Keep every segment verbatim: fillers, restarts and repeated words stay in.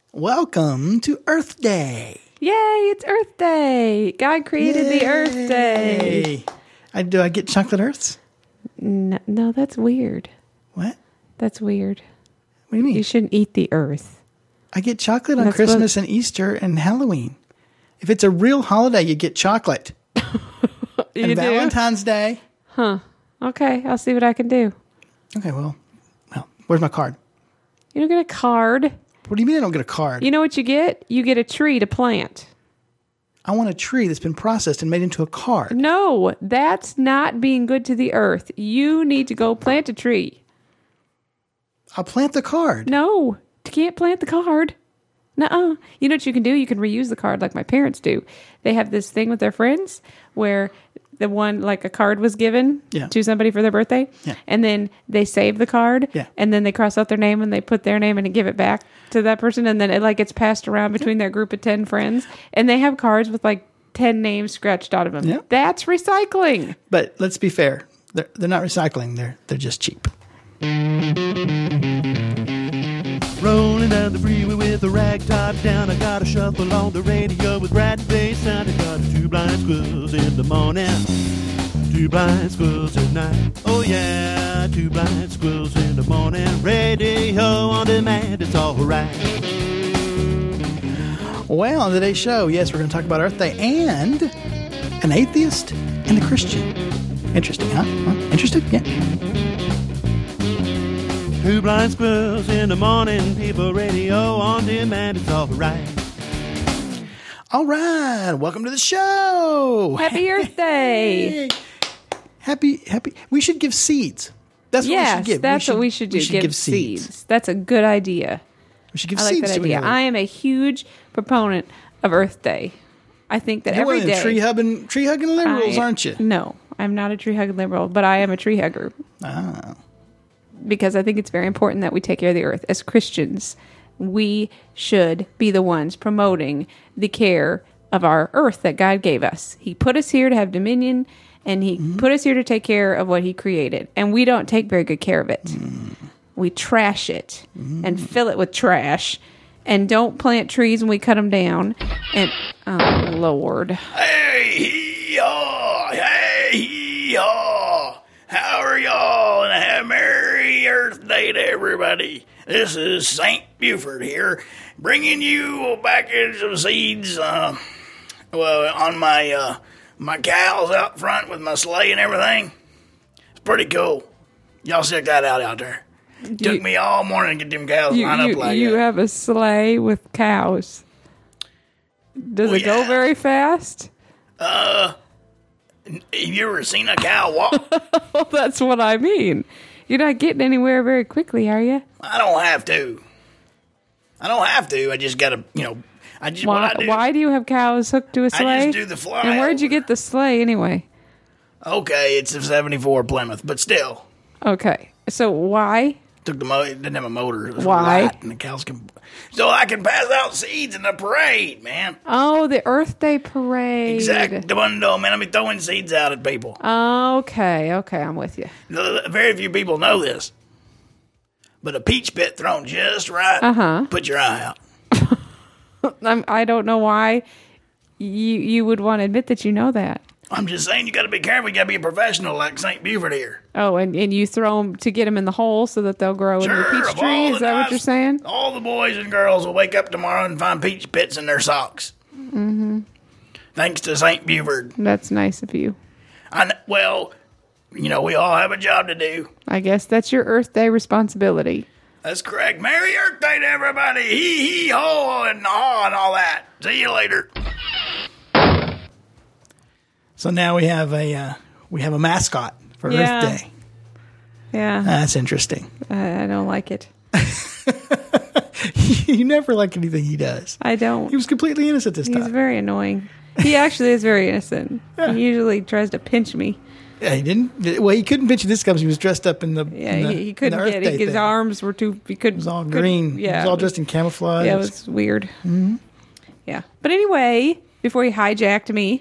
Welcome to Earth Day. Yay, it's Earth Day. God created Yay. the Earth Day. I, do I get chocolate Earths? No, no, that's weird. What? That's weird. What do you mean? You shouldn't eat the Earth. I get chocolate on That's Christmas what- and Easter and Halloween. If it's a real holiday, you get chocolate. You and do? Valentine's Day. Huh. Okay, I'll see what I can do. Okay, well, well, where's my card? You don't get a card. What do you mean I don't get a card? You know what you get? You get a tree to plant. I want a tree that's been processed and made into a card. No, that's not being good to the earth. You need to go plant a tree. I'll plant the card. No, you can't plant the card. Nuh-uh. You know what you can do? You can reuse the card like my parents do. They have this thing with their friends where the one, like a card was given Yeah. to somebody for their birthday. Yeah. And then they save the card. Yeah. And then they cross out their name and they put their name and give it back to that person. And then it like gets passed around between their group of ten friends. And they have cards with like ten names scratched out of them. Yeah. That's recycling. But let's be fair. They're, they're not recycling. They're, they're just cheap. Rolling down the freeway with a rag top down. I got a shuffle on the radio with Brad and Bass sound. I got two blind squirrels in the morning, two blind squirrels at night. Oh yeah, two blind squirrels in the morning. Radio on demand, it's all right. Well, on today's show, yes, we're going to talk about Earth Day and an atheist and a Christian. Interesting, huh? Huh? Interested? Yeah. Two blind squirrels in the morning, people radio on demand, it's all right. All right. Welcome to the show. Happy Earth Day. Hey. Happy, happy. We should give seeds. That's what we should Yes, give. that's what we should do. We should give give seeds. seeds. That's a good idea. We should give I like seeds that to idea. anyone. I am a huge proponent of Earth Day. I think that You're every one of them day. tree hugging, tree hugging liberals, I- aren't you? No, I'm not a tree hugging liberal, but I am a tree hugger Ah. because I think it's very important that we take care of the earth. As Christians, we should be the ones promoting the care of our earth that God gave us. He put us here to have dominion, and He Mm-hmm. put us here to take care of what He created, and we don't take very good care of it. Mm. We trash it and fill it with trash. And don't plant trees when we cut them down. And, oh, Lord. Hey, y'all. Hey, y'all. How are y'all? And have a Merry Earth Day to everybody. This is Saint Buford here, bringing you back in some seeds. Uh, well, on my uh, my cows out front with my sleigh and everything. It's pretty cool. Y'all check that out out there. It took You- me all morning to get them cows You, lined up you, like you that. have a sleigh with cows. Does Well, it go yeah. very fast? Have you ever seen a cow walk? Well, that's what I mean. You're not getting anywhere very quickly, are you? I don't have to. I don't have to. I just gotta, you know, I just Why, what I do. why do you have cows hooked to a sleigh? do the fly And where'd you over. get the sleigh anyway? Okay, it's a seventy-four Plymouth, but still, Okay. So why? took the mo- it didn't have a motor. It was Why? light, and the cows can, so I can pass out seeds in the parade, man. Oh, the Earth Day parade. Exactamundo, man. I'll be throwing seeds out at people. Okay, okay, I'm with you. The- Very few people know this, but a peach pit thrown just right, Uh-huh. put your eye out. I'm, I don't know why you you would want to admit that you know that. I'm just saying, you got to be careful. You got to be a professional like Saint Buford here. Oh, and, and you throw them to get them in the hole so that they'll grow into a Sure, peach of tree? all Is the that what nice- you're saying? All the boys and girls will wake up tomorrow and find peach pits in their socks. Mm-hmm. Thanks to Saint Buford. That's nice of you. I kn- well, you know, we all have a job to do. I guess that's your Earth Day responsibility. That's correct. Merry Earth Day to everybody. Hee hee ho and haw and all that. See you later. So now we have a uh, we have a mascot for Yeah. Earth Day. Yeah, That's interesting. I, I don't like it. You never like anything he does. I don't. He was completely innocent this He's time. very annoying. He actually is very innocent. Yeah. He usually tries to pinch me. Yeah, he didn't. Well, he couldn't pinch you this time because he was dressed up in the. Yeah, in the, he, he in couldn't the Earth get Day it. His thing. arms were too. He couldn't. It was all couldn't- green. Yeah, he was all dressed in camouflage. Yeah, it was weird. Mm-hmm. Yeah, but anyway, before he hijacked me,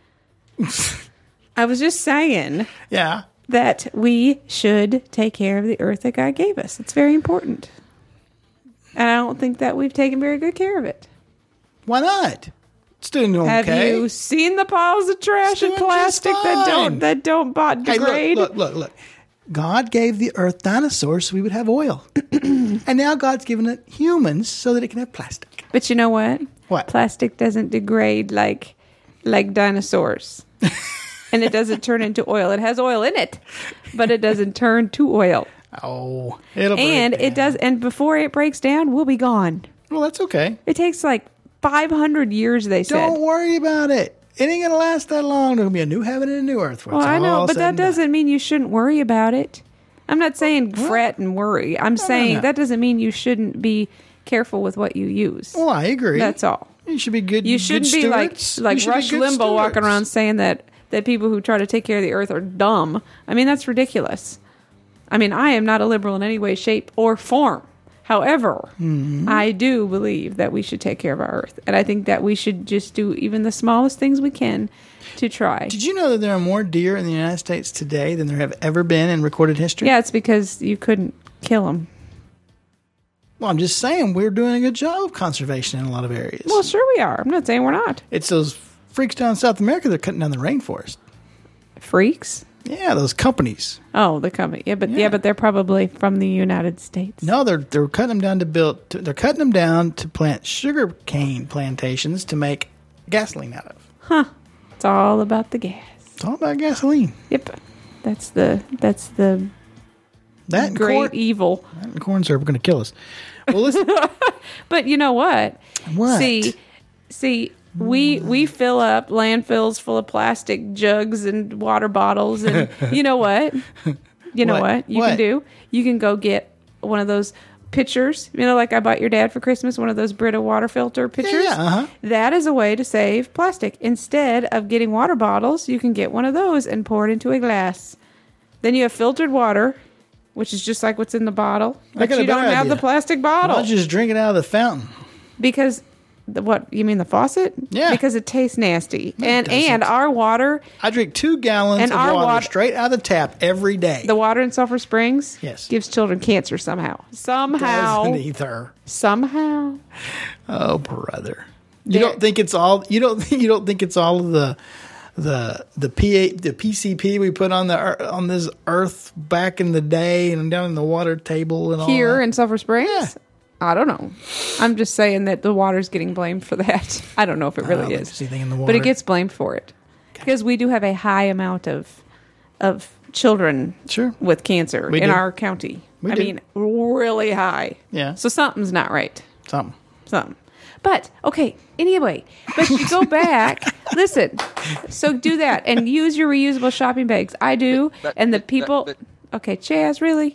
I was just saying Yeah. that we should take care of the earth that God gave us. It's very important. And I don't think that we've taken very good care of it. Why not? It's doing okay. Have you seen the piles of trash and doing plastic just that don't fine. that don't bot Hey, degrade? look, look, look, look. God gave the earth dinosaurs so we would have oil. And now God's given it humans so that it can have plastic. But you know what? What? Plastic doesn't degrade like like dinosaurs. And it doesn't turn into oil. It has oil in it, but it doesn't turn to oil. Oh, it'll break And down. it does and before it breaks down, we'll be gone. Well, that's okay. It takes like five hundred years, they said. Don't worry about it. It ain't going to last that long. There'll be a new heaven and a new earth. Well, I know, but that doesn't mean you shouldn't worry about it. I'm not saying fret and worry. I'm saying no. that doesn't mean you shouldn't be careful with what you use. Well, I agree. That's all. You should be good. You good shouldn't be like stewards. like You should be Rush good Limbaugh walking stewards. around saying that that people who try to take care of the earth are dumb. I mean, that's ridiculous. I mean, I am not a liberal in any way, shape, or form. However, Mm-hmm. I do believe that we should take care of our earth, and I think that we should just do even the smallest things we can to try. Did you know that there are more deer in the United States today than there have ever been in recorded history? Yeah, it's because you couldn't kill them. Well, I'm just saying we're doing a good job of conservation in a lot of areas. Well, sure we are. I'm not saying we're not. It's those freaks down in South America that are cutting down the rainforest. Freaks? Yeah, those companies. Oh, the company. Yeah, but yeah. Yeah. but they're probably from the United States. No, they're they're cutting them down to build. To, they're cutting them down to plant sugar cane plantations to make gasoline out of. It's all about the gas. It's all about gasoline. Yep. That's the that's the That and great corn, evil. that and corn syrup are going to kill us. Well, listen. But you know what? What? See, see, we we fill up landfills full of plastic jugs and water bottles, and you know what? You know What? what you What? can do? You can go get one of those pitchers. You know, like I bought your dad for Christmas, one of those Brita water filter pitchers. yeah, uh-huh. That is a way to save plastic. Instead of getting water bottles, you can get one of those and pour it into a glass. Then you have filtered water, which is just like what's in the bottle, but got a you don't better have idea. the plastic Why bottle. don't you just drink it out of the fountain? Because the, what you mean the faucet? Yeah. Because it tastes nasty, and doesn't. and our water, I drink two gallons And of our water water- straight out of the tap every day. the water in Sulphur Springs, Yes. gives children cancer somehow. Somehow, Doesn't either. somehow. Oh, brother! You There- don't think it's all? You don't? You don't think it's all of the the the P A, the P C P we put on the ear- on this earth back in the day and down in the water table and all Here that? in Sulphur Springs. Yeah. I don't know. I'm just saying that the water's getting blamed for that. I don't know if it I don't really think is. there's anything in the But it water. gets blamed for it. Because we do have a high amount of of children Sure. with cancer We in do. our county. We I do. mean, really high. Yeah. So something's not right. Something. Something. But, okay, anyway, but you go back, listen, so do that and use your reusable shopping bags. I do, and the people, okay, Chaz, really?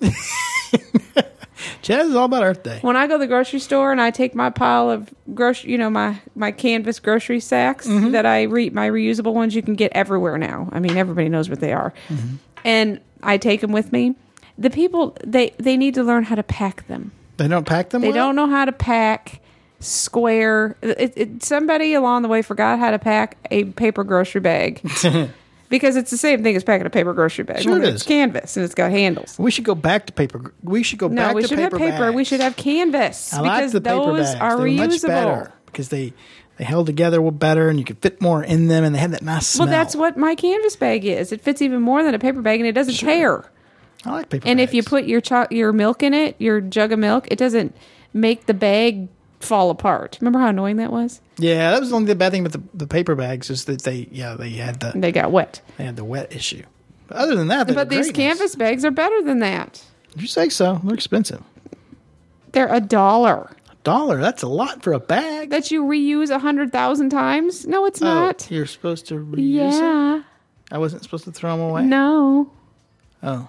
Chaz is all about Earth Day. When I go to the grocery store and I take my pile of grocery, you know, my, my canvas grocery sacks Mm-hmm. that I re my reusable ones, you can get everywhere now. I mean, everybody knows what they are. Mm-hmm. And I take them with me. The people, they, they need to learn how to pack them. They don't pack them. They well? don't know how to pack square. It, it, somebody along the way forgot how to pack a paper grocery bag. Because it's the same thing as packing a paper grocery bag. Sure it Only is. It's canvas and it's got handles. We should go back to paper. We should go No, back we to should have paper. paper. We bags. should have canvas I like because the paper those bags. are They're much reusable. better because they they held together well better and you could fit more in them and they had that nice smell. Well, that's what my canvas bag is. It fits even more than a paper bag and it doesn't tear. I like paper. And bags. if you put your cho- your milk in it, your jug of milk, it doesn't make the bag fall apart. Remember how annoying that was? yeah, that was the only bad thing with the, the paper bags is that they yeah they had the They got wet. they had the wet issue. But other than that, they But were these great. canvas bags are better than that. You say so? They're expensive. They're a dollar. A dollar. That's a lot for a bag. That you reuse a hundred thousand times? No, it's Oh, not. you're supposed to reuse them? Yeah. I wasn't supposed to throw them away? No. Oh.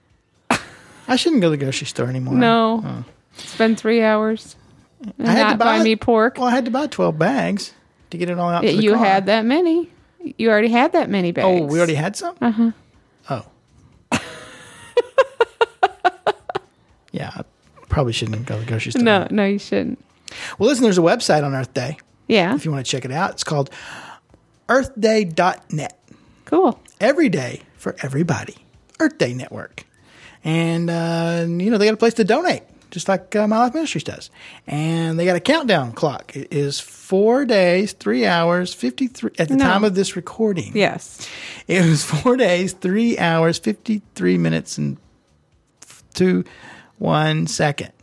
I shouldn't go to the grocery store anymore. No. Oh. Spend three hours and I had not to buy buy me pork. Well, I had to buy twelve bags to get it all out to the You car. had that many. You already had that many bags. Oh, we already had some? Uh-huh. Oh. Yeah, I probably shouldn't go to the grocery store. No, no, you shouldn't. Well, listen, there's a website on Earth Day. Yeah. If you want to check it out, it's called earth day dot net. Cool. Every day for everybody. Earth Day Network. And, uh, you know, they got a place to donate. just like uh, My Life Ministries does. And they got a countdown clock. It is four days, three hours, fifty-three at the No. time of this recording. Yes. It was four days, three hours, fifty-three minutes, and two, one second.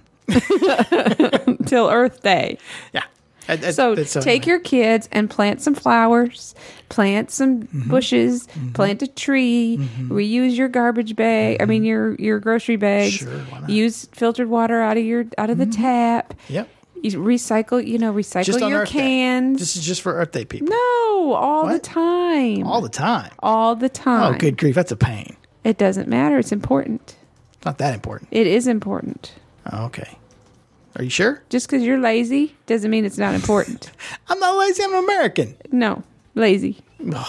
Till Earth Day. Yeah. That- that- So that's take your kids and plant some flowers, plant some bushes, plant a tree, reuse your garbage bag. I mean your your grocery bags. Sure, why not? Use filtered water out of your out of the tap. Yep. You recycle, you know, recycle Just on your Earth Day. cans. This is just for Earth Day people. No, all the What? time. All the time. all the time. Oh, good grief. That's a pain. It doesn't matter. It's important. It's not that important. It is important. Oh, okay. Are you sure? Just because you're lazy doesn't mean it's not important. I'm not lazy. I'm an American. No, lazy.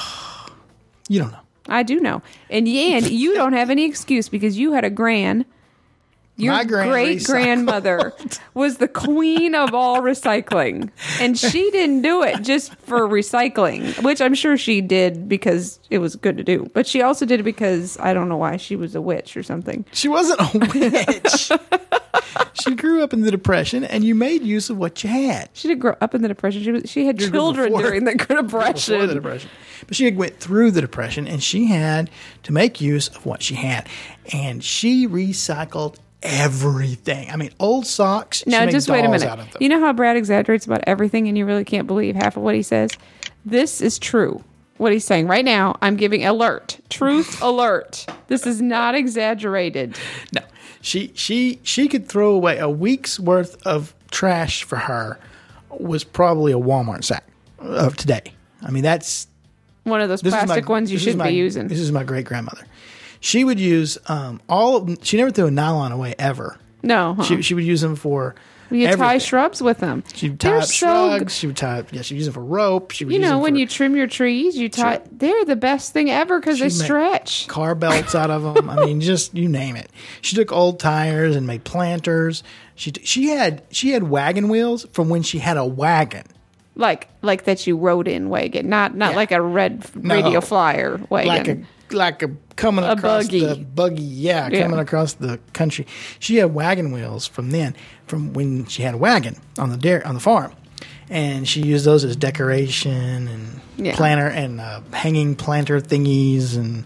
You don't know. I do know. And and you don't have any excuse because you had a gran. Your My gran great grandmother was the queen of all recycling. And she didn't do it just for recycling, which I'm sure she did because it was good to do. But she also did it because I don't know why, she was a witch or something. She wasn't a witch. She grew up in the Depression, and you made use of what you had. She didn't grow up in the Depression. She was she had She grew children before- during the Depression. Before the Depression. But she went through the Depression, and she had to make use of what she had. And she recycled everything. I mean, old socks. she Now, made just wait a dolls minute. out of them. You know how Brad exaggerates about everything and you really can't believe half of what he says? This is true. What he's saying right now, I'm giving alert. Truth alert. This is not exaggerated. No, she she she could throw away a week's worth of trash for her was probably a Walmart sack of today. I mean, that's One of those this is plastic my- ones you this is shouldn't my- be using. This is my great grandmother. She would use um, all. Of, she never threw a nylon away ever. No, huh? She she would use them for. you tie everything. shrubs with them. She would tie They're up so shrugs. She would tie up. Yeah, she would use them for rope. She would You use know, them when for you trim your trees, you tie. They're the best thing ever because they She'd make stretch. car belts out of them. I mean, just you name it. She took old tires and made planters. She t- she had she had wagon wheels from when she had a wagon. Like like that you rode in wagon, not not Yeah. like a red No. radio flyer wagon. like a like a coming A across buggy. the buggy, yeah, Yeah. coming across the country. She had wagon wheels from then, from when she had a wagon on the dairy, on the farm, and she used those as decoration and Yeah. planter and uh, hanging planter thingies. And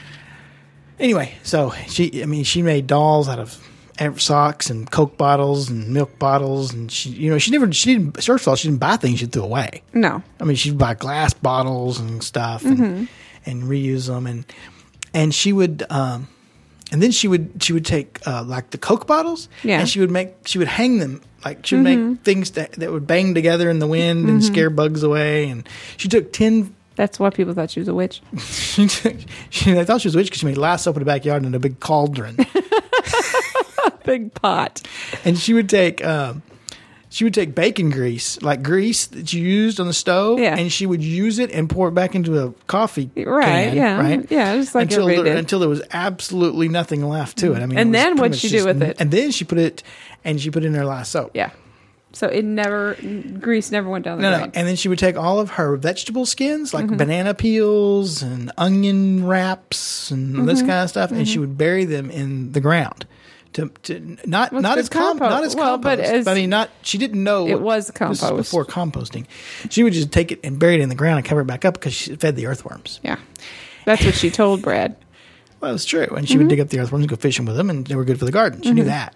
anyway, so she, I mean, she made dolls out of ev- socks and Coke bottles and milk bottles, and she, you know, she never, she didn't. First of all, she didn't buy things she threw away. No. I mean, she'd buy glass bottles and stuff and, Mm-hmm. and reuse them, and and she would, um, and then she would she would take uh, like the Coke bottles, Yeah. and she would make she would hang them like she would Mm-hmm. make things that that would bang together in the wind and scare bugs away, and she took tin. That's why people thought she was a witch. She took, she, I thought she was a witch because she made last soap in the backyard in a big cauldron, Big pot. and she would take. Um, She would take bacon grease, like grease that you used on the stove, Yeah. and she would use it and pour it back into a coffee Right, can, yeah, right? yeah, just like until everybody there, did. until there was absolutely nothing left to it. I mean, And it was then pretty what'd much she do just- with it? And then she put it, and she put it in her last soap. Yeah. So it never, grease never went down the No, no, drain. and then she would take all of her vegetable skins, like Mm-hmm. banana peels and onion wraps and this Mm-hmm. kind of stuff, and she would bury them in the ground. To, to not Well, not it's as com- compost. not as Well, but compost. as- I mean, not she didn't know It what- was this compost. before composting. She would just take it and bury it in the ground and cover it back up because she fed the earthworms. Yeah. That's what she told Brad. Well, it's true, and she Mm-hmm. would dig up the earthworms and go fishing with them, and they were good for the garden. She knew that.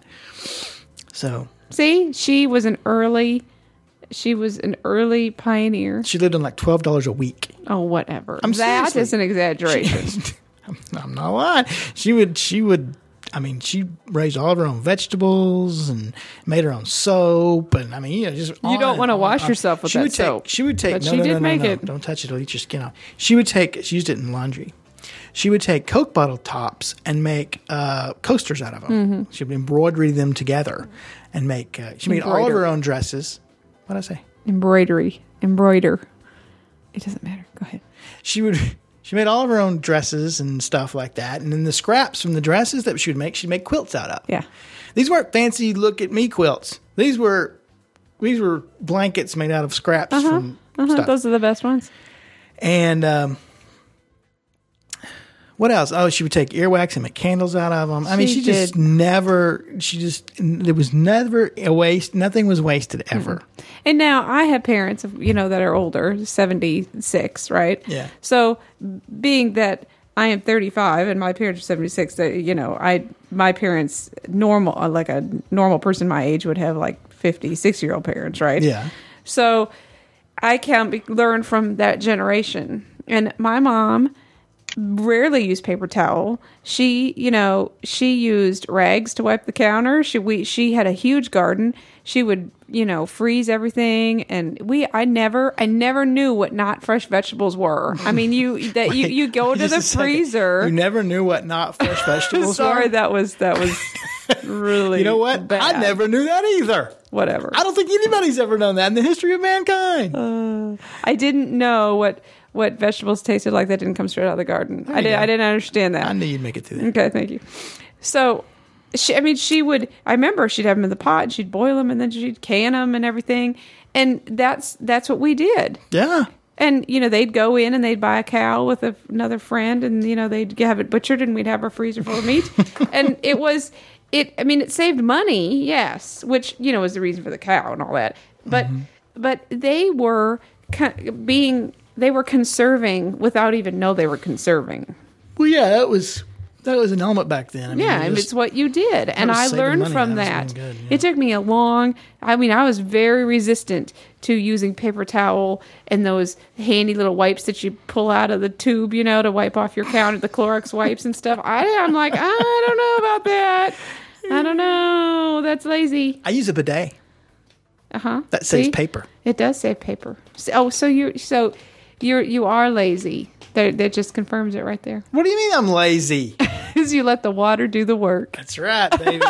So See, she was an early, she was an early pioneer. she lived on like twelve dollars a week. Oh, whatever. I'm That seriously- is an exaggeration. I'm, I'm not lying. She would. She would. I mean, she raised all of her own vegetables and made her own soap, and I mean, you know, just You don't want to wash yourself with she that would take, soap. She would take. But no, she no, did no, no, make no. it. Don't touch it; it'll eat your skin off. She would take. She used it in laundry. She would take Coke bottle tops and make uh, coasters out of them. Mm-hmm. She would embroidery them together and make. Uh, she made all of Embroider. her own dresses. What did I say? Embroidery. Embroider. It doesn't matter. Go ahead. She would. She made all of her own dresses and stuff like that, and then the scraps from the dresses that she would make, she'd make quilts out of. Yeah. These weren't fancy look at me quilts. These were these were blankets made out of scraps from Uh-huh. stuff. Those are the best ones. And um, What else? Oh, she would take earwax and make candles out of them. I mean, She she just did. never. She just there was never a waste. Nothing was wasted ever. And now I have parents, of you know, that are older, seventy-six, right? Yeah. So being that I am thirty-five and my parents are seventy-six, that, you know, I my parents normal uh, like a normal person my age would have like fifty, sixty year old parents, right? Yeah. So I can be, learn from that generation. And my mom rarely used paper towel. She, you know, she used rags to wipe the counter. She we she had a huge garden. She would, you know, freeze everything, and we I never I never knew what not fresh vegetables were. I mean, you that you you go to Just the a second. freezer. You never knew what not fresh vegetables Sorry, were? that was that was really You know what? bad. I never knew that either. Whatever. I don't think anybody's ever known that in the history of mankind. Uh, I didn't know what what vegetables tasted like that didn't come straight out of the garden. I you did go. I didn't understand that. I knew you'd make it through there. Okay, thank you. So, she, I mean, she would. I remember she'd have them in the pot, and she'd boil them, and then she'd can them and everything. And that's that's what we did. Yeah. And you know, they'd go in and they'd buy a cow with a, another friend, and you know, they'd have it butchered, and we'd have our freezer full of meat. And it was it. I mean, it saved money, yes, which you know was the reason for the cow and all that. But Mm-hmm. but they were co- being they were conserving without even know they were conserving. Well, yeah, that was that was an element back then. I mean, Yeah, it and just- it's what you did, and was I saving learned money. from That was that. doing good, yeah. It took me a long. I mean, I was very resistant to using paper towel and those handy little wipes that you pull out of the tube, you know, to wipe off your counter, the Clorox wipes and stuff. I, I'm like, I don't know about that. I don't know. That's lazy. I use a bidet. Uh huh. That saves paper. It does save paper. So, oh, so you're so you're you are lazy. That that just confirms it right there. What do you mean I'm lazy? Because you let the water do the work. That's right, baby.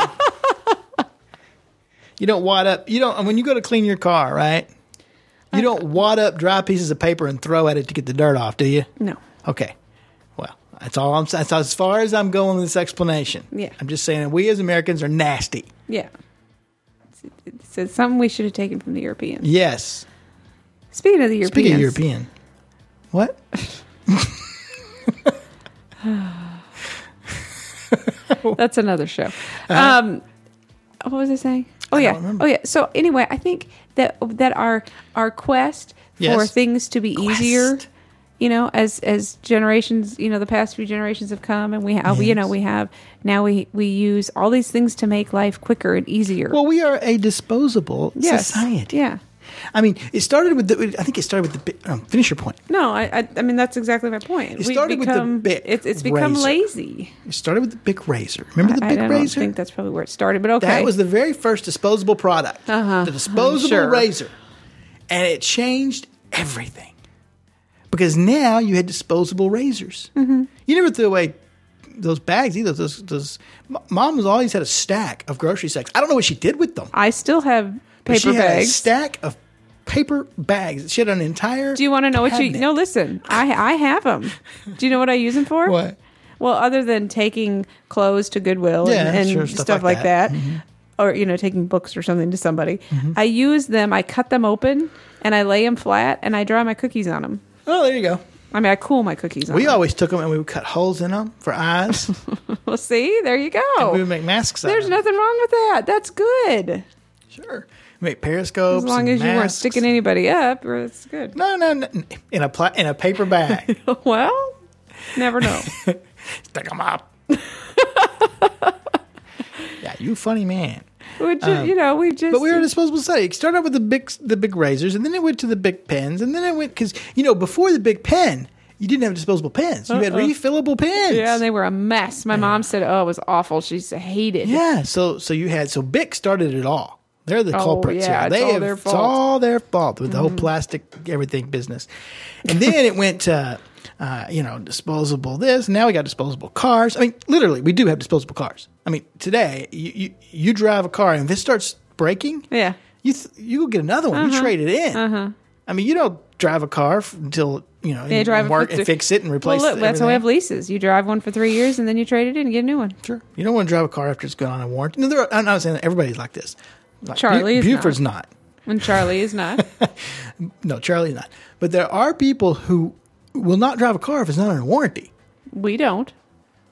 You don't wad up. You don't when you go to clean your car, right? You don't wad up dry pieces of paper and throw at it to get the dirt off, do you? No. Okay. Well, that's all I'm. That's as far as I'm going with this explanation. Yeah. I'm just saying that we as Americans are nasty. Yeah. It's, it's something we should have taken from the Europeans. Yes. Speaking of the Europeans. Speaking of European, what? That's another show. Um, what was I saying? Oh I yeah. don't remember. Oh yeah. So anyway, I think that that our our quest for Yes. things to be Quest. easier, you know, as as generations, you know, the past few generations have come, and we have, you know, Yes. we have now we we use all these things to make life quicker and easier. Well, we are a disposable yes. society. Yeah. I mean, it started with the. I think it started with the. bi- Um, finish your point. No, I, I I mean that's exactly my point. It We've started with the become, Bic It's it's become razor. lazy. It started with the Bic razor. Remember the I, Bic I don't razor? think that's probably where it started, but okay. That was the very first disposable product. Uh-huh. The disposable Sure. razor. And it changed everything. Because now you had disposable razors. Mm-hmm. You never threw away those bags either. Those, those, M- Mom was always had a stack of grocery sacks. I don't know what she did with them. I still have But she paper had a bags. stack of paper bags. She had an entire. Do you want to know what you? cabinet. No, listen. I I have them. Do you know what I use them for? What? Well, other than taking clothes to Goodwill Yeah, and, and sure, stuff, stuff like like that, that. Mm-hmm. or you know, taking books or something to somebody, I use them. I cut them open and I lay them flat and I dry my cookies on them. Oh, there you go. I mean, I cool my cookies on We them. always took them and we would cut holes in them for eyes. Well, see, there you We go. would make masks out There's of them. nothing wrong with that. That's good. Sure. We make periscopes. As long and as you weren't masks. sticking anybody up, that's good. No, no, no. In a pla- in a paper bag. Well, never know. Stick them up. Yeah, you funny man. We ju- you know, we just. Um, But we were a disposable society. It started out with the big the big razors, and then it went to the big pens, and then it went because you know before the big pen, you didn't have disposable pens. You had Uh-uh. refillable pens. Yeah, they were a mess. My mom said, "Oh, it was awful." She said, hated. Yeah, so so you had so Bic started it all. They're the Oh, culprits yeah, here. it's They all have, their It's fault. all their fault with the whole plastic everything business. And then it went to uh, you know disposable this. Now we got disposable cars. I mean, literally, we do have disposable cars. I mean, today you you, you drive a car and if it starts breaking, Yeah. you th- you go get another one. You trade it in. Uh-huh. I mean, you don't drive a car f- until you know Yeah, and, drive and it work for- and fix it and replace. Well, look, that's why we have everything. leases. You drive one for three years and then you trade it in and get a new one. Sure. You don't want to drive a car after it's gone on warranty. No, there are, I'm not saying that everybody's like this. Like, Charlie is Buford's not. When Charlie is not. No, Charlie's not. But there are people who will not drive a car if it's not under warranty. We don't.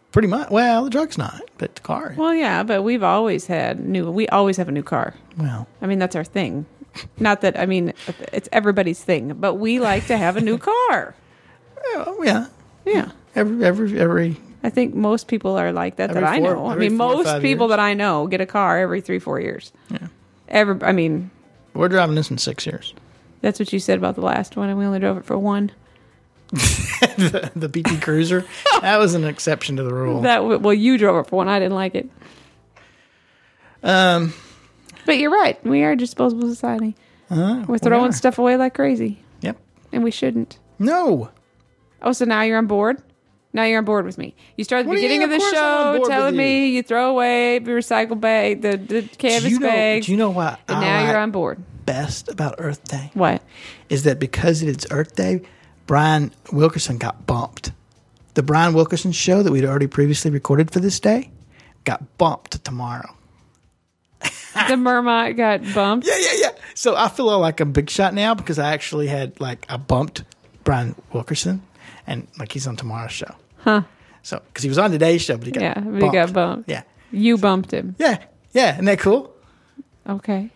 Pretty much. Well, the truck's not, but the car. Well, yeah, but we've always had new. We always have a new car. Well, I mean, that's our thing. Not that I mean, it's everybody's thing, but we like to have a new car. oh, yeah. Yeah, Every every every. I think most people are like that. Every that I four- know. I every mean, four or most five people years. that I know get a car every three, four years. Yeah. Every. I mean, We're driving this in six years. that's what you said about the last one, and we only drove it for one. the, the B T Cruiser. That was an exception to the rule. That w- well, you drove it for one. I didn't like it. Um. But you're right. We are a disposable society. Uh, We're throwing we are. stuff away like crazy, Yep. and we shouldn't. No. Oh, so now you're on board? Now you're on board with me. You start at the What do you beginning mean? of the Of course I'm on show board telling with me you throw away the recycle bag, the, the canvas do you know, bags, Do you know what and I now you're like on board. best about Earth Day? What? Is that because it's Earth Day, Brian Wilkerson got bumped. The Brian Wilkerson show that we'd already previously recorded for this day got bumped to tomorrow. The Mermot got bumped. Yeah, yeah, yeah. So I feel like a big shot now because I actually had like I bumped Brian Wilkerson, and like he's on tomorrow's show. Huh. So because he was on today's show, but he got Yeah, but bumped. he got bumped. Yeah, You bumped him. yeah, yeah. Isn't that cool? Okay.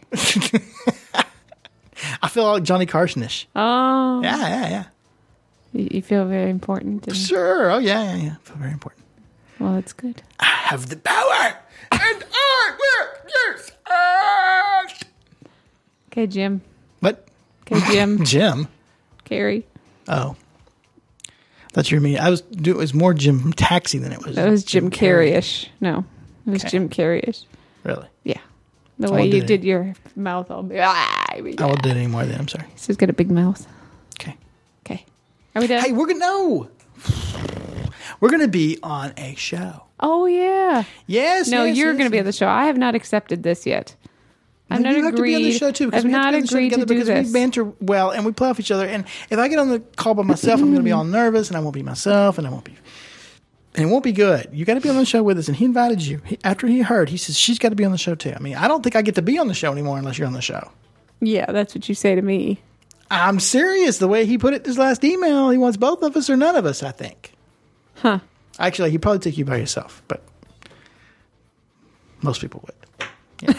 I feel like Johnny Carson-ish. Oh. Yeah, yeah, yeah. You, you feel very important. And, Sure. Oh yeah, yeah, yeah. I feel very important. well, that's good. I have the power, and I will use it. Okay, Jim. What? Okay, Jim. Jim? Carrie. Oh, that's your mean. I was. It was more Jim Taxi than it was. That was Jim Carrey. Carrey-ish. No. It was Okay. Jim Carrey-ish. Really? Yeah. The I way won't you do it. did your mouth all big. Ah, I won't do it anymore. Then I'm sorry. So he's got a big mouth. Okay. Okay. Are we done? Hey, we're gonna no. We're gonna be on a show. Oh, yeah. Yes. No, yes, you're yes, going to be yes. on the show. I have not accepted this yet. I've No, not you have agreed. to be on the show too because I've we have not to be on the show agreed to together do because this. we banter well and we play off each other. And if I get on the call by myself, I'm going to be all nervous and I won't be myself and I won't be. And it won't be good. You got to be on the show with us. And he invited you. He, after he heard, he says she's got to be on the show too. I mean, I don't think I get to be on the show anymore unless you're on the show. Yeah, that's what you say to me. I'm serious. The way he put it in his last email, he wants both of us or none of us. I think. Huh. Actually, he'd probably take you by yourself, but most people would. Yeah.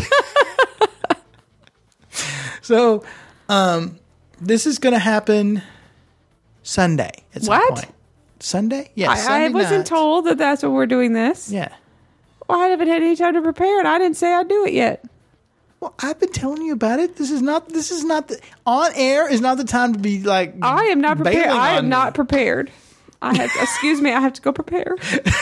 So, um, this is going to happen Sunday at some What? point. Sunday? Yes. I, I Sunday wasn't night. told that that's what we're doing this. Yeah. Well, I haven't had any time to prepare it. I didn't say I'd do it yet. Well, I've been telling you about it. This is not. This is not the on air. Is not the time to be like. I am not prepared. bailing I on am me. not prepared. I have. excuse me. I have to go prepare.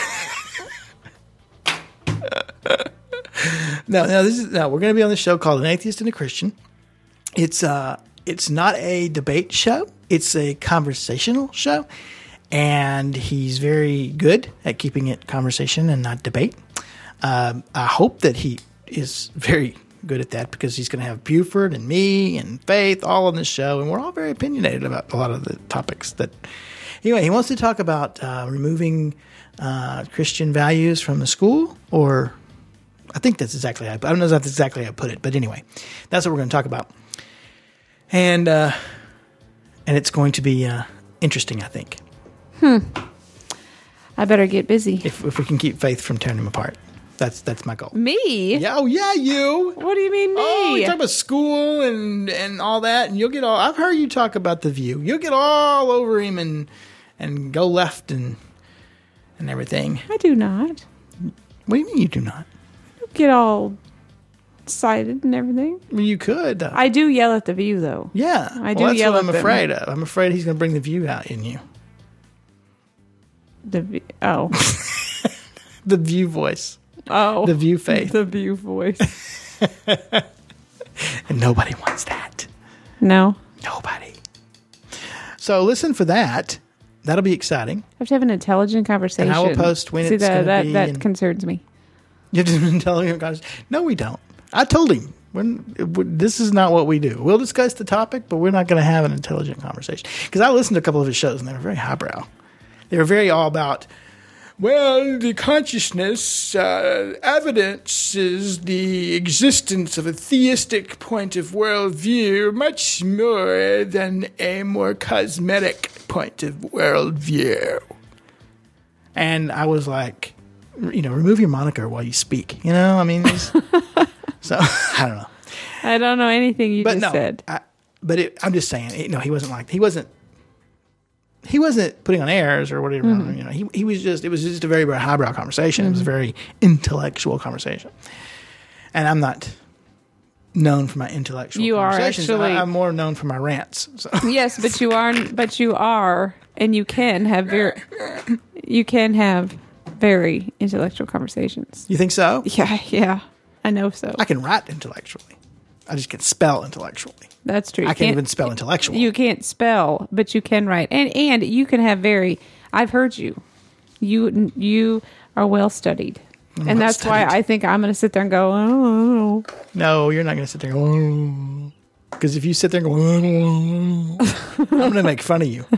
No, no. This is no. We're going to be on the show called An Atheist and a Christian. It's uh, it's not a debate show. It's a conversational show, and he's very good at keeping it conversation and not debate. Um, I hope that he is very good at that because he's going to have Buford and me and Faith all on the show, and we're all very opinionated about a lot of the topics that. Anyway, he wants to talk about uh, removing uh, Christian values from the school, or I think that's exactly how I, I don't know if that's exactly how I put it, but anyway, that's what we're going to talk about, and uh, and it's going to be uh, interesting, I think, I better get busy. if if we can keep Faith from tearing him apart. That's that's my goal. Me? Yeah, oh yeah, you. What do you mean me? Oh, you talk about school and and all that, and you'll get all. I've heard you talk about the View. You'll get all over him and and go left and and everything. I do not. What do you mean you do not? Get all excited and everything. I mean, you could. Uh, I do yell at the View, though. yeah, I well, do that's yell what at I'm them. afraid of. I'm afraid he's going to bring the View out in you. The v- oh The View voice, oh the View faith, the View voice. and nobody wants that. No, Nobody. So listen for that. That'll be exciting. I have to have an intelligent conversation. And I will post when See, it's that gonna that be that and- concerns me. You have to tell him, guys. No, we don't. I told him. When, this is not what we do. We'll discuss the topic, but we're not going to have an intelligent conversation. Because I listened to a couple of his shows, and they were very highbrow. They were very all about, well, the consciousness uh, evidences the existence of a theistic point of worldview much more than a more cosmetic point of worldview. And I was like, you know, remove your moniker while you speak. You know, I mean, it's- so I don't know. I don't know anything you But just no, said. I, but it, I'm just saying, you know, he wasn't like, he wasn't, he wasn't putting on airs or whatever. Mm-hmm. You know, he he was just, it was just a very, very highbrow conversation. Mm-hmm. It was a very intellectual conversation. And I'm not known for my intellectual You are conversations. actually- I, I'm more known for my rants. So. Yes, but you are, but you are, and you can have very, you can have very intellectual conversations. You think so? Yeah, yeah, I know so. I can write intellectually. I just can spell intellectually. That's true. I You can't even spell intellectual. You can't spell, but you can write, and and you can have very. I've heard you. You you are well studied, and well that's why studied. I think I'm going to sit there and go. Oh, No, you're not going to sit there and go, because if you sit there and go, I'm going to make fun of you.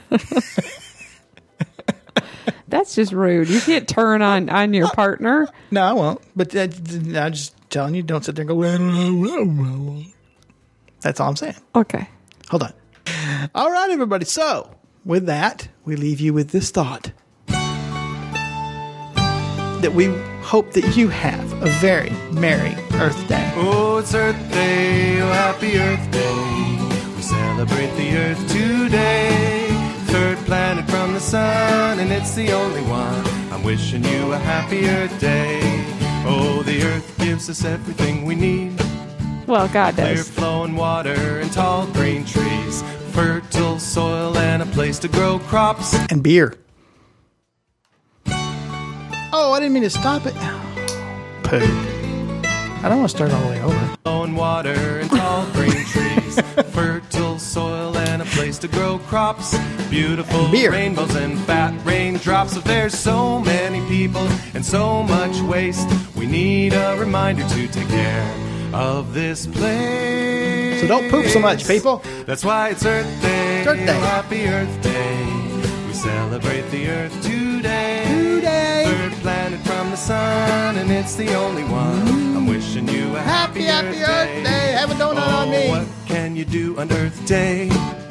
that's just rude. You can't turn on on your partner. No, I won't. But uh, I'm just telling you, don't sit there and go. That's all I'm saying. Okay. Hold on. All right, everybody. So, with that, we leave you with this thought that we hope that you have a very Merry Earth Day. Oh, it's Earth Day, oh, happy Earth Day. We celebrate the Earth today. Third planet from the sun, and it's the only one. I'm wishing you a happy Earth Day. Oh, the Earth gives us everything we need. Well, God Clear does. flowing water and tall green trees. Fertile soil and a place to grow crops. And beer. Oh, I didn't mean to stop it. Poo. I don't want to start all the way over. Flowing water and tall green trees. Fertile soil and a place to grow crops. Beautiful Beer. rainbows and fat raindrops. If there's so many people and so much waste, we need a reminder to take care of this place. So don't poop so much, people. That's why it's Earth Day. It's Earth Day. Oh, happy Earth Day. We celebrate the Earth today. Today. Third planet from the sun, and it's the only one. I'm wishing you a happy, Happy, happy Earth Day. Have a donut oh, on me. What can you do on Earth Day?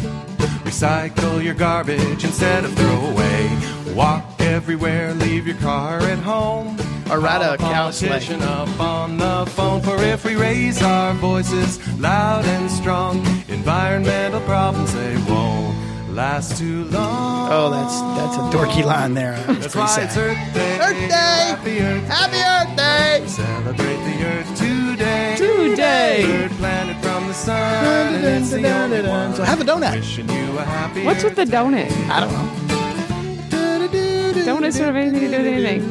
Recycle your garbage instead of throw away. Walk everywhere, leave your car at home. Or ride a Call cow sleigh. politician up on the phone. For if we raise our voices loud and strong, environmental problems, they won't last too long. Oh, that's that's a dorky line there. That's That's pretty why sad. it's Earth Day. Earth Day. Happy Earth Happy Day. Earth Day. Celebrate the Earth today. Today. Third planet from the sun, and it's the only one. So have a donut. Wishing you a happy What's with the Earth Day. donut? I don't know. Donuts don't have anything to do with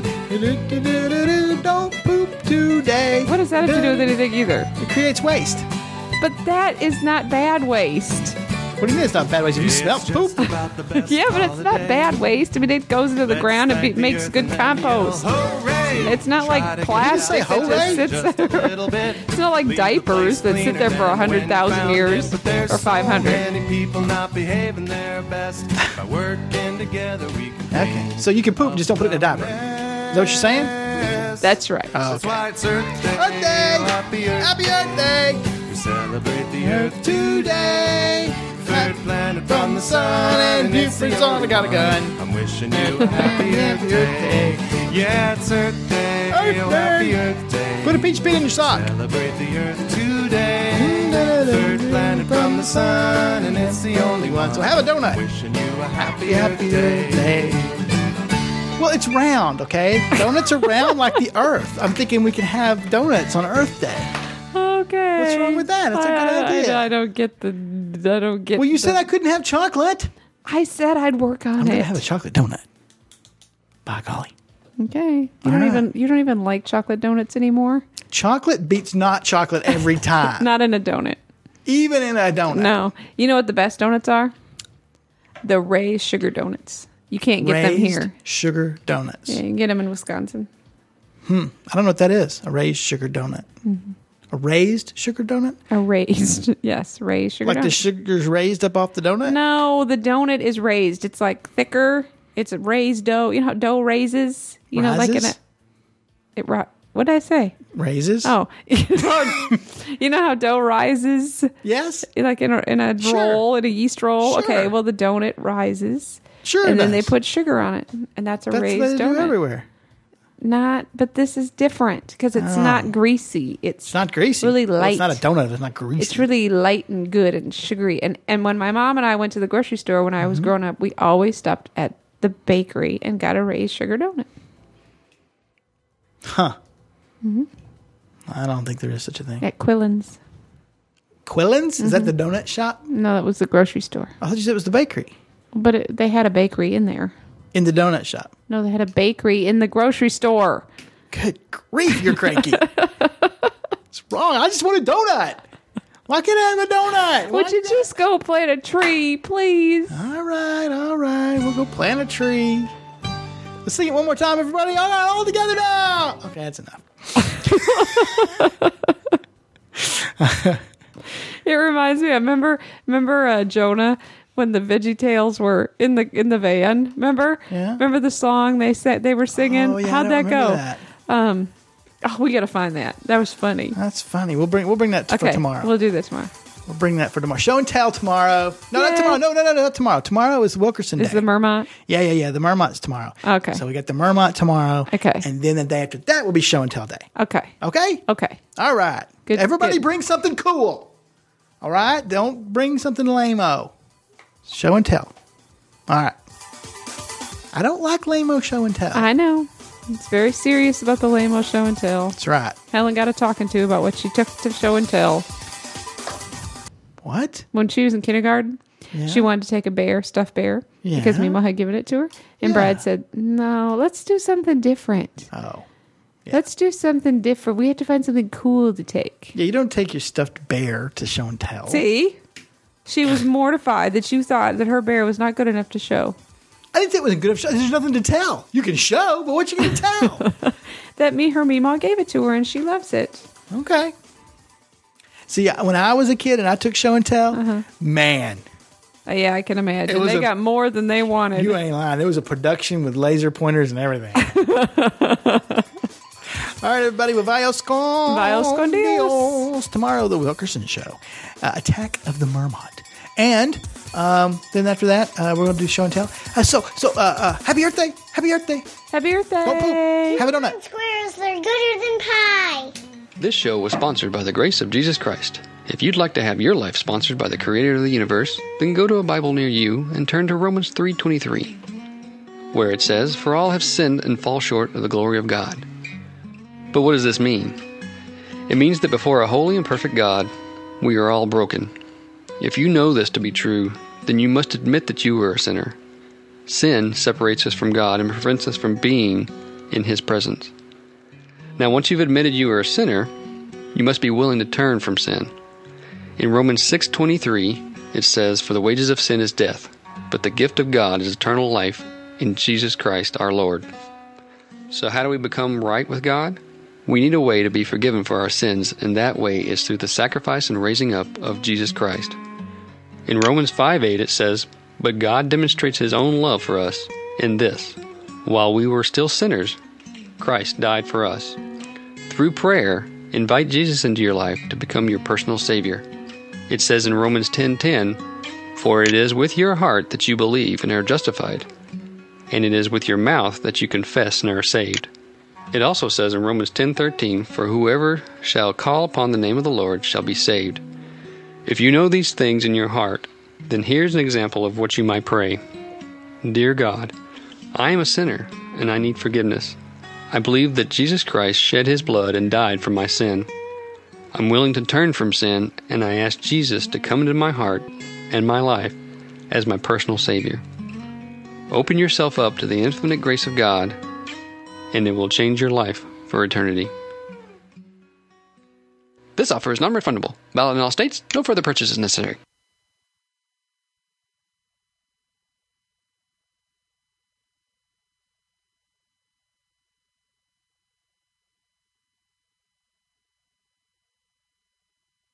anything. Don't poop today. What does that have to do with anything either? It creates waste. But that is not bad waste. What do you mean it's not bad waste? If you It's smell just poop. about the best Yeah, but it's not holiday. bad waste. I mean, it goes into the Let's ground and be, thank the makes earth good and then yell, compost. hooray! It's not Try like to plastic Did you that say just hooray? sits just a there. little bit. It's not like Leave the diapers place that sit there cleaner for than one hundred thousand when found years it. But there's or five hundred. So many people not behaving their best. By working together, we can Okay, so you can poop, just don't put it in a diaper. Is that what you're saying? That's right. Oh, That's okay. why it's Earth Day. Earth Day. Happy Earth Happy Earth Day. We celebrate the Earth Today. Third planet from the sun, and it's the different song. I only got a one. gun. I'm wishing you a happy Earth Day. Yeah, it's Earth Day. Earth oh, Day. happy Earth Day. Put a peach pin in your sock. Celebrate the Earth today. Third planet from the sun, and it's the only one. So have a donut. Wishing you a happy, Happy Earth Earth Day. Day. Well, it's round, okay? Donuts are round like the Earth. I'm thinking we can have donuts on Earth Day. Okay. What's wrong with that? That's a good I- I- idea. I, don't get the. I don't get. Well, you the- said I couldn't have chocolate. I said I'd work on I'm it. gonna have a chocolate donut. By golly, Okay. You All don't right. even. You don't even like chocolate donuts anymore. chocolate beats not chocolate every time, Not in a donut. even in a donut. No. You know what the best donuts are? The Ray's sugar donuts. You can't get them Raised here. sugar donuts. Yeah, you can get them in Wisconsin. I don't know what that is. A raised sugar donut. Mm-hmm. A raised sugar donut? A raised, yes, raised sugar Like the donut. sugar's raised up off the donut? No, the donut is raised. It's like thicker. It's a raised dough. You know how dough raises? You know, like in a. Rises? It ri- What did I say? Raises? Oh, you know, you know how dough rises, Yes. like in a in a Sure. roll, in a yeast roll. Sure. Okay, well the donut rises, Sure and it then they does. put sugar on it, and that's a That's what raised they do donut. everywhere. Not, but this is different because it's Oh. not greasy. It's, It's not greasy. Really Well, light. it's not a donut. It's not greasy. It's really light and good and sugary. And and when my mom and I went to the grocery store when I was Mm-hmm. growing up, we always stopped at the bakery and got a raised sugar donut. Huh. I don't think there is such a thing. At Quillen's. Quillen's? Is that Mm-hmm. the donut shop? No, that was the grocery store. I thought you said it was the bakery. But it, they had a bakery in there. In the donut shop. No, they had a bakery in the grocery store. Good grief, you're cranky. It's wrong. I just want a donut. Why can't I have a donut? Would Why you not? just go plant a tree, please? All right, all right. We'll go plant a tree. Let's sing it one more time, everybody. All right, all together now. Okay, that's enough. It reminds me. I remember, remember uh, Jonah when the Veggie Tales were in the in the van. Remember? Yeah. Remember the song they said they were singing? Oh, yeah, I How'd don't that remember go? that. Um, oh, we got to find that. That was funny. That's funny. We'll bring we'll bring that Okay, for tomorrow. we'll do that tomorrow. We'll bring that for tomorrow. Show and tell tomorrow. No, not Yay. tomorrow. No, no, no, no, not tomorrow. Tomorrow is Wilkerson Is Day. the Mermont? yeah, yeah, yeah. The Mermont's tomorrow. Okay. So we got the Mermont tomorrow. Okay. And then the day after that will be show and tell day. Okay. Okay? Okay. All right. Good, Everybody good. bring something cool. All right? Don't bring something lame-o. Show and tell. All right. I don't like lame-o show and tell. I know. It's very serious about the lame-o show and tell. That's right. Helen got a talking to about what she took to show and tell. What? When she was in kindergarten, Yeah. she wanted to take a bear, stuffed bear, because Yeah. Mima had given it to her. And Yeah. Brad said, no, let's do something different. Oh. Let's do something different. We have to find something cool to take. Yeah, you don't take your stuffed bear to show and tell. See? She was mortified that you thought that her bear was not good enough to show. I didn't think it was a good show. There's nothing to tell. You can show, but what you going to tell? That me, her Mima gave it to her, and she loves it. Okay. See, when I was a kid and I took show and tell, man, Uh, yeah, I can imagine. It was They a- got more than they wanted. you ain't lying. There was a production with laser pointers and everything. All right, everybody, with Vios con Vios con Dios. Dios. Tomorrow, The Wilkerson Show. Uh, Attack of the Mermont. And um, then after that, uh, we're going to do show and tell. Uh, so, so uh, uh, happy Earth Day. Happy Earth Day. Happy birthday! Don't poop. Have a donut. Squares, they're gooder than pie. This show was sponsored by the grace of Jesus Christ. If you'd like to have your life sponsored by the Creator of the universe, then go to a Bible near you and turn to Romans three twenty-three, where it says, "For all have sinned and fall short of the glory of God." But what does this mean? It means that before a holy and perfect God, we are all broken. If you know this to be true, then you must admit that you are a sinner. Sin separates us from God and prevents us from being in His presence. Now, once you've admitted you are a sinner, you must be willing to turn from sin. In Romans six twenty-three, it says, "For the wages of sin is death, but the gift of God is eternal life in Jesus Christ our Lord." So how do we become right with God? We need a way to be forgiven for our sins, and that way is through the sacrifice and raising up of Jesus Christ. In Romans five eight, it says, "But God demonstrates His own love for us in this: while we were still sinners, Christ died for us." Through prayer, invite Jesus into your life to become your personal Savior. It says in Romans ten ten, "For it is with your heart that you believe and are justified, and it is with your mouth that you confess and are saved." It also says in Romans ten thirteen, "For whoever shall call upon the name of the Lord shall be saved." If you know these things in your heart, then here's an example of what you might pray. Dear God, I am a sinner, and I need forgiveness. I believe that Jesus Christ shed His blood and died for my sin. I'm willing to turn from sin, and I ask Jesus to come into my heart and my life as my personal Savior. Open yourself up to the infinite grace of God, and it will change your life for eternity. This offer is non-refundable. Valid in all states. No further purchase is necessary.